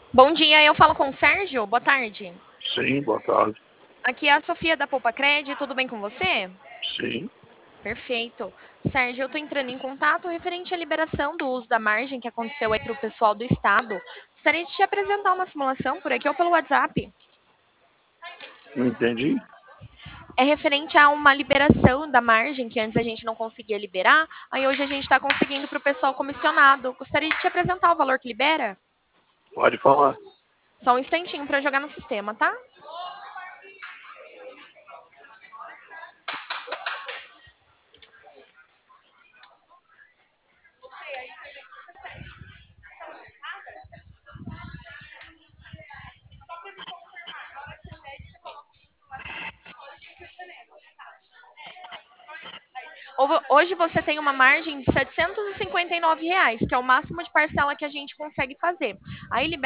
Bom dia, eu falo com o Sérgio. Boa tarde. Sim, boa tarde. Aqui é a Sofia da Poupa Cred. Tudo bem com você? Sim, Perfeito. Sérgio, eu estou entrando em contato referente à liberação do uso da margem que aconteceu aí para o pessoal do estado. Gostaria de te apresentar uma simulação por aqui ou pelo WhatsApp. não entendi. É referente a uma liberação da margem que antes a gente não conseguia liberar, aí hoje a gente está conseguindo para o pessoal comissionado. Gostaria de te apresentar o valor que libera? Pode falar. Só um instantinho para jogar no sistema, tá? Hoje você tem uma margem de R$ 759, que é o máximo de parcela que a gente consegue fazer. Aí libera